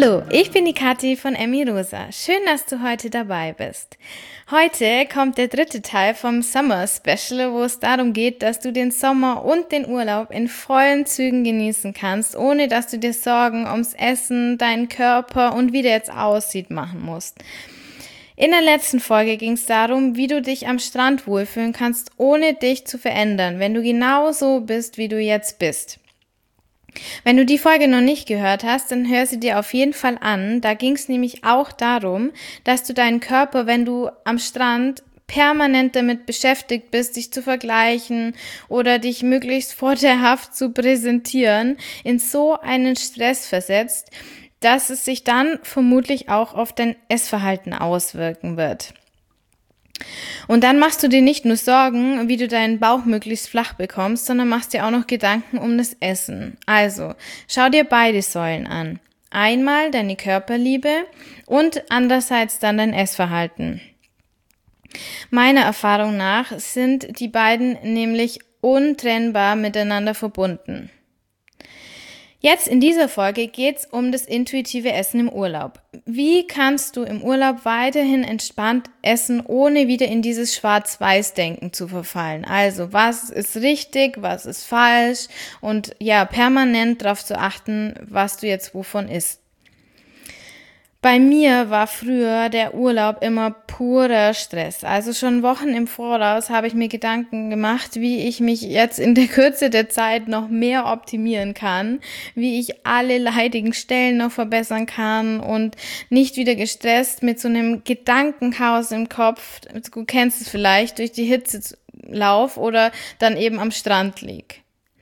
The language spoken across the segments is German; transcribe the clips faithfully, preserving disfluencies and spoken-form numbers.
Hallo, ich bin die Kathi von Emmy Rosa. Schön, dass du heute dabei bist. Heute kommt der dritte Teil vom Summer Special, wo es darum geht, dass du den Sommer und den Urlaub in vollen Zügen genießen kannst, ohne dass du dir Sorgen ums Essen, deinen Körper und wie der jetzt aussieht machen musst. In der letzten Folge ging es darum, wie du dich am Strand wohlfühlen kannst, ohne dich zu verändern, wenn du genau so bist, wie du jetzt bist. Wenn du die Folge noch nicht gehört hast, dann hör sie dir auf jeden Fall an. Da ging es nämlich auch darum, dass du deinen Körper, wenn du am Strand permanent damit beschäftigt bist, dich zu vergleichen oder dich möglichst vorteilhaft zu präsentieren, in so einen Stress versetzt, dass es sich dann vermutlich auch auf dein Essverhalten auswirken wird. Und dann machst du dir nicht nur Sorgen, wie du deinen Bauch möglichst flach bekommst, sondern machst dir auch noch Gedanken um das Essen. Also, schau dir beide Säulen an. Einmal deine Körperliebe und andererseits dann dein Essverhalten. Meiner Erfahrung nach sind die beiden nämlich untrennbar miteinander verbunden. Jetzt in dieser Folge geht's um das intuitive Essen im Urlaub. Wie kannst du im Urlaub weiterhin entspannt essen, ohne wieder in dieses Schwarz-Weiß-Denken zu verfallen? Also, was ist richtig, was ist falsch und ja, permanent darauf zu achten, was du jetzt wovon isst. Bei mir war früher der Urlaub immer purer Stress. Also schon Wochen im Voraus habe ich mir Gedanken gemacht, wie ich mich jetzt in der Kürze der Zeit noch mehr optimieren kann, wie ich alle leidigen Stellen noch verbessern kann und nicht wieder gestresst mit so einem Gedankenchaos im Kopf, du kennst es vielleicht, durch die Hitze lauf oder dann eben am Strand lieg.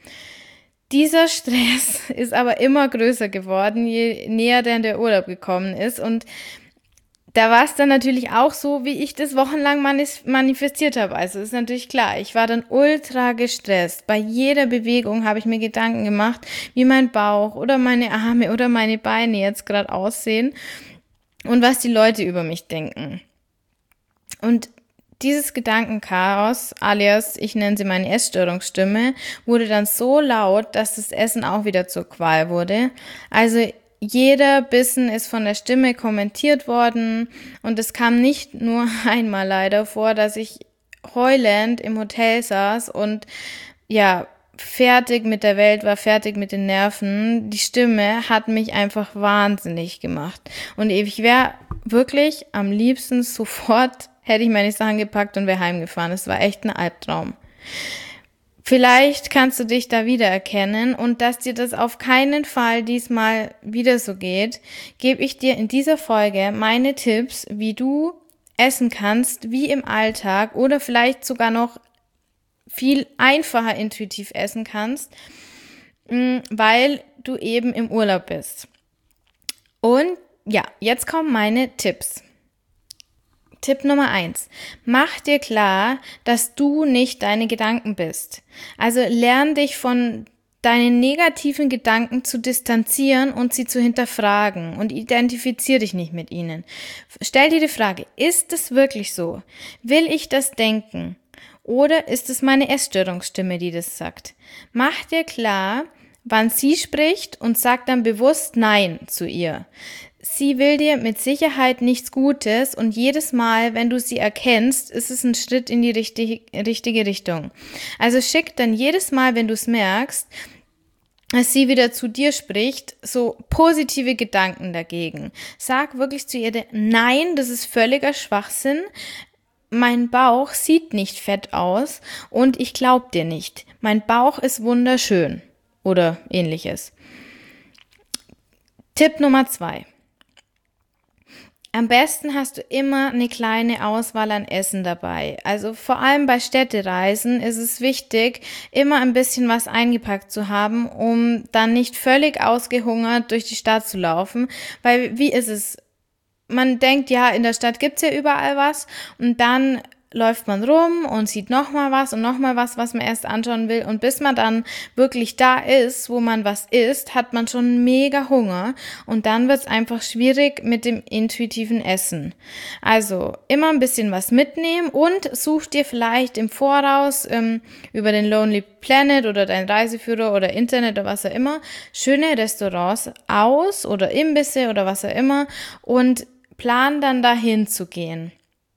Dieser Stress ist aber immer größer geworden, je näher denn der Urlaub gekommen ist. Und da war es dann natürlich auch so, wie ich das wochenlang manifestiert habe. Also ist natürlich klar, ich war dann ultra gestresst. Bei jeder Bewegung habe ich mir Gedanken gemacht, wie mein Bauch oder meine Arme oder meine Beine jetzt gerade aussehen und was die Leute über mich denken. Und dieses Gedankenchaos, alias ich nenne sie meine Essstörungsstimme, wurde dann so laut, dass das Essen auch wieder zur Qual wurde. Also jeder Bissen ist von der Stimme kommentiert worden und es kam nicht nur einmal leider vor, dass ich heulend im Hotel saß und ja, fertig mit der Welt war, fertig mit den Nerven. Die Stimme hat mich einfach wahnsinnig gemacht. Und ich wäre wirklich am liebsten sofort hätte ich meine Sachen gepackt und wäre heimgefahren. Es war echt ein Albtraum. Vielleicht kannst du dich da wiedererkennen und dass dir das auf keinen Fall diesmal wieder so geht, gebe ich dir in dieser Folge meine Tipps, wie du essen kannst, wie im Alltag oder vielleicht sogar noch viel einfacher intuitiv essen kannst, weil du eben im Urlaub bist. Und ja, jetzt kommen meine Tipps. Tipp Nummer eins. Mach dir klar, dass du nicht deine Gedanken bist. Also lern dich von deinen negativen Gedanken zu distanzieren und sie zu hinterfragen und identifizier dich nicht mit ihnen. Stell dir die Frage, ist es wirklich so? Will ich das denken? Oder ist es meine Essstörungsstimme, die das sagt? Mach dir klar, wann sie spricht und sag dann bewusst Nein zu ihr. Sie will dir mit Sicherheit nichts Gutes und jedes Mal, wenn du sie erkennst, ist es ein Schritt in die richtige, richtige Richtung. Also schick dann jedes Mal, wenn du es merkst, dass sie wieder zu dir spricht, so positive Gedanken dagegen. Sag wirklich zu ihr, nein, das ist völliger Schwachsinn. Mein Bauch sieht nicht fett aus und ich glaub dir nicht. Mein Bauch ist wunderschön oder ähnliches. Tipp Nummer zwei. Am besten hast du immer eine kleine Auswahl an Essen dabei. Also vor allem bei Städtereisen ist es wichtig, immer ein bisschen was eingepackt zu haben, um dann nicht völlig ausgehungert durch die Stadt zu laufen. Weil wie ist es? Man denkt, ja, in der Stadt gibt's ja überall was und dann läuft man rum und sieht nochmal was und nochmal was, was man erst anschauen will. Und bis man dann wirklich da ist, wo man was isst, hat man schon mega Hunger. Und dann wird es einfach schwierig mit dem intuitiven Essen. Also immer ein bisschen was mitnehmen und such dir vielleicht im Voraus ähm, über den Lonely Planet oder dein Reiseführer oder Internet oder was auch immer schöne Restaurants aus oder Imbisse oder was auch immer und plan dann dahin zu gehen.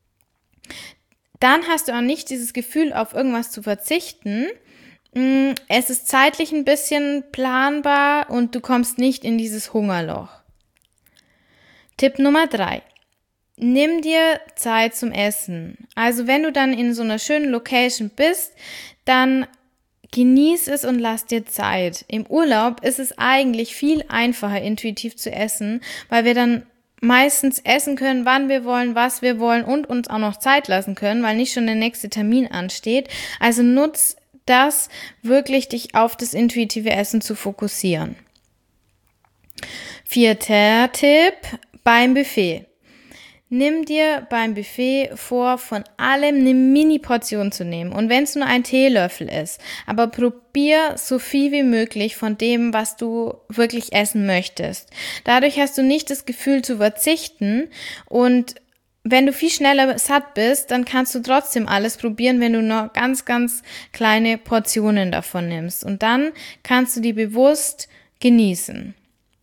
Dann hast du auch nicht dieses Gefühl, auf irgendwas zu verzichten. Es ist zeitlich ein bisschen planbar und du kommst nicht in dieses Hungerloch. Tipp Nummer drei. Nimm dir Zeit zum Essen. Also wenn du dann in so einer schönen Location bist, dann genieß es und lass dir Zeit. Im Urlaub ist es eigentlich viel einfacher, intuitiv zu essen, weil wir dann meistens essen können, wann wir wollen, was wir wollen und uns auch noch Zeit lassen können, weil nicht schon der nächste Termin ansteht. Also nutz das, wirklich dich auf das intuitive Essen zu fokussieren. Vierter Tipp, beim Buffet. Nimm dir beim Buffet vor, von allem eine Mini-Portion zu nehmen. Und wenn es nur ein Teelöffel ist, aber probier so viel wie möglich von dem, was du wirklich essen möchtest. Dadurch hast du nicht das Gefühl zu verzichten und wenn du viel schneller satt bist, dann kannst du trotzdem alles probieren, wenn du nur ganz, ganz kleine Portionen davon nimmst. Und dann kannst du die bewusst genießen.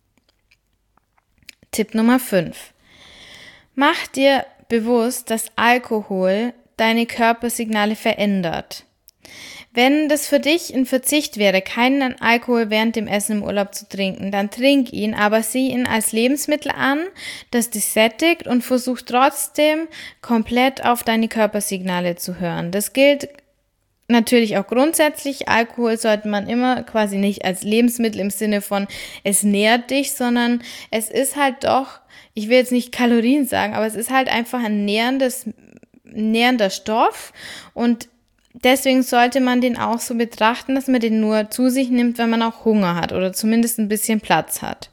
Tipp Nummer fünf. Mach dir bewusst, dass Alkohol deine Körpersignale verändert. Wenn das für dich ein Verzicht wäre, keinen Alkohol während dem Essen im Urlaub zu trinken, dann trink ihn, aber sieh ihn als Lebensmittel an, das dich sättigt und versuch trotzdem komplett auf deine Körpersignale zu hören. Das gilt natürlich auch grundsätzlich. Alkohol sollte man immer quasi nicht als Lebensmittel im Sinne von es nährt dich, sondern es ist halt doch, ich will jetzt nicht Kalorien sagen, aber es ist halt einfach ein nährendes, nährender Stoff und deswegen sollte man den auch so betrachten, dass man den nur zu sich nimmt, wenn man auch Hunger hat oder zumindest ein bisschen Platz hat.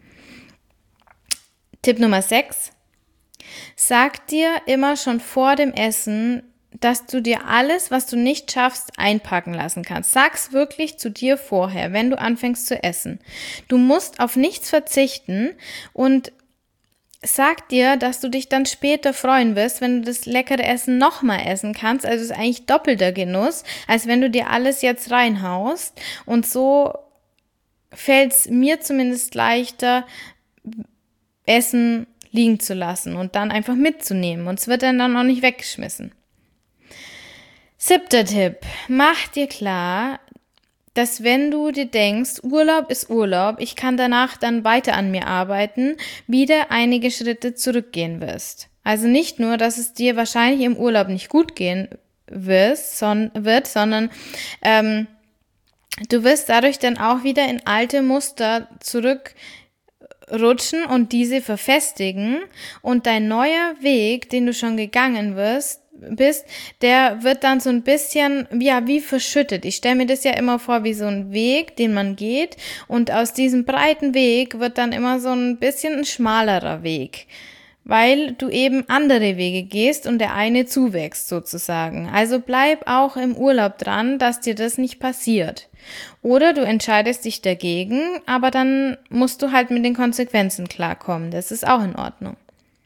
Tipp Nummer sechs. Sag dir immer schon vor dem Essen, dass du dir alles, was du nicht schaffst, einpacken lassen kannst. Sag's wirklich zu dir vorher, wenn du anfängst zu essen. Du musst auf nichts verzichten und sag dir, dass du dich dann später freuen wirst, wenn du das leckere Essen nochmal essen kannst. Also es ist eigentlich doppelter Genuss, als wenn du dir alles jetzt reinhaust. Und so fällt es mir zumindest leichter, Essen liegen zu lassen und dann einfach mitzunehmen. Und es wird dann, dann auch nicht weggeschmissen. Siebter Tipp. Mach dir klar, dass wenn du dir denkst, Urlaub ist Urlaub, ich kann danach dann weiter an mir arbeiten, wieder einige Schritte zurückgehen wirst. Also nicht nur, dass es dir wahrscheinlich im Urlaub nicht gut gehen wirst, son- wird, sondern ähm, du wirst dadurch dann auch wieder in alte Muster zurückrutschen und diese verfestigen und dein neuer Weg, den du schon gegangen wirst, bist, der wird dann so ein bisschen, ja, wie verschüttet. Ich stelle mir das ja immer vor wie so ein Weg, den man geht und aus diesem breiten Weg wird dann immer so ein bisschen ein schmalerer Weg, weil du eben andere Wege gehst und der eine zuwächst sozusagen. Also bleib auch im Urlaub dran, dass dir das nicht passiert. Oder du entscheidest dich dagegen, aber dann musst du halt mit den Konsequenzen klarkommen. Das ist auch in Ordnung.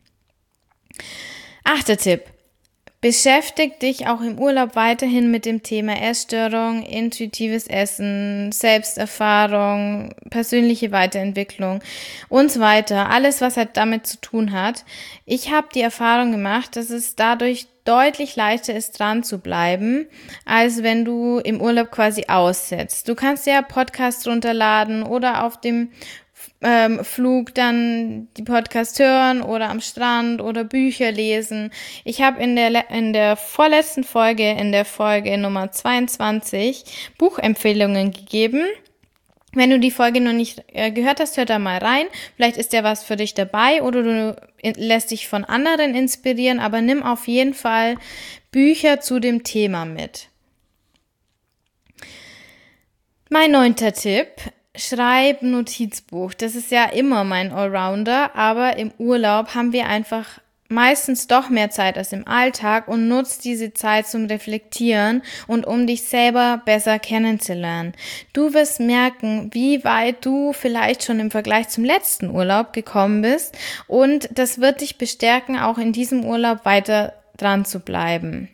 Achter Tipp. Beschäftig dich auch im Urlaub weiterhin mit dem Thema Essstörung, intuitives Essen, Selbsterfahrung, persönliche Weiterentwicklung und so weiter. Alles, was halt damit zu tun hat. Ich habe die Erfahrung gemacht, dass es dadurch deutlich leichter ist, dran zu bleiben, als wenn du im Urlaub quasi aussetzt. Du kannst ja Podcasts runterladen oder auf dem Ähm, Flug dann die Podcast hören oder am Strand oder Bücher lesen. Ich habe in der in der vorletzten Folge, in der Folge Nummer zweiundzwanzig, Buchempfehlungen gegeben. Wenn du die Folge noch nicht äh, gehört hast, hör da mal rein. Vielleicht ist ja was für dich dabei oder du lässt dich von anderen inspirieren, aber nimm auf jeden Fall Bücher zu dem Thema mit. Mein neunter Tipp. Schreib Notizbuch. Das ist ja immer mein Allrounder, aber im Urlaub haben wir einfach meistens doch mehr Zeit als im Alltag und nutzt diese Zeit zum Reflektieren und um dich selber besser kennenzulernen. Du wirst merken, wie weit du vielleicht schon im Vergleich zum letzten Urlaub gekommen bist und das wird dich bestärken, auch in diesem Urlaub weiter dran zu bleiben.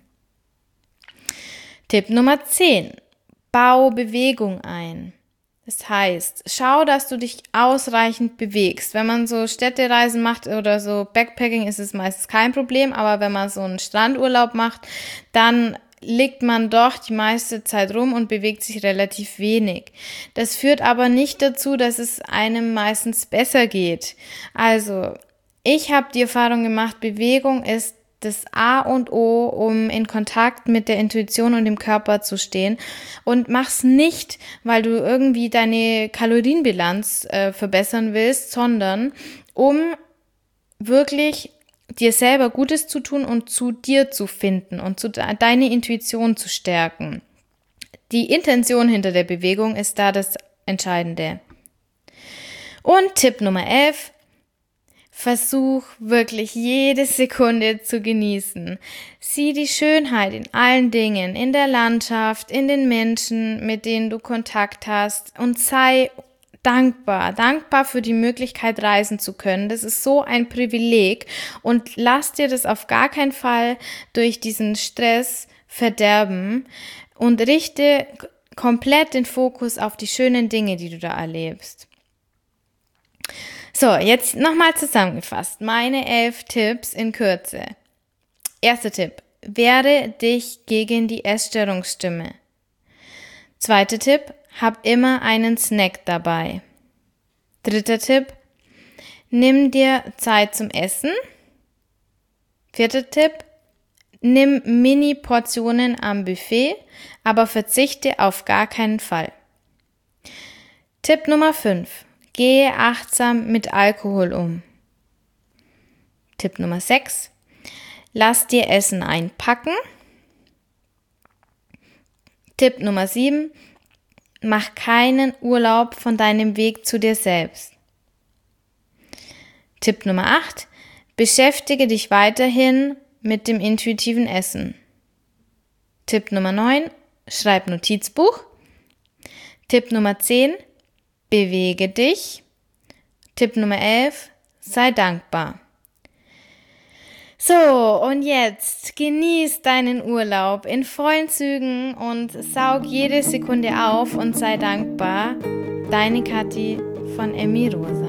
Tipp Nummer zehn. Bau Bewegung ein. Das heißt, schau, dass du dich ausreichend bewegst. Wenn man so Städtereisen macht oder so Backpacking, ist es meistens kein Problem, aber wenn man so einen Strandurlaub macht, dann liegt man doch die meiste Zeit rum und bewegt sich relativ wenig. Das führt aber nicht dazu, dass es einem meistens besser geht. Also, ich habe die Erfahrung gemacht, Bewegung ist das A und O, um in Kontakt mit der Intuition und dem Körper zu stehen. Und mach's nicht, weil du irgendwie deine Kalorienbilanz äh, verbessern willst, sondern um wirklich dir selber Gutes zu tun und zu dir zu finden und zu de- deine Intuition zu stärken. Die Intention hinter der Bewegung ist da das Entscheidende. Und Tipp Nummer elf. Versuch wirklich jede Sekunde zu genießen. Sieh die Schönheit in allen Dingen, in der Landschaft, in den Menschen, mit denen du Kontakt hast und sei dankbar, dankbar für die Möglichkeit, reisen zu können. Das ist so ein Privileg und lass dir das auf gar keinen Fall durch diesen Stress verderben und richte komplett den Fokus auf die schönen Dinge, die du da erlebst. So, jetzt nochmal zusammengefasst. Meine elf Tipps in Kürze. Erster Tipp. Wehre dich gegen die Essstörungsstimme. Zweiter Tipp. Hab immer einen Snack dabei. Dritter Tipp. Nimm dir Zeit zum Essen. Vierter Tipp. Nimm Mini-Portionen am Buffet, aber verzichte auf gar keinen Fall. Tipp Nummer fünf. Gehe achtsam mit Alkohol um. Tipp Nummer sechs. Lass dir Essen einpacken. Tipp Nummer sieben. Mach keinen Urlaub von deinem Weg zu dir selbst. Tipp Nummer acht. Beschäftige dich weiterhin mit dem intuitiven Essen. Tipp Nummer neun. Schreib Notizbuch. Tipp Nummer zehn. Bewege dich. Tipp Nummer elf. Sei dankbar. So, und jetzt genieß deinen Urlaub in vollen Zügen und saug jede Sekunde auf und sei dankbar. Deine Kathi von Emmy Rosa.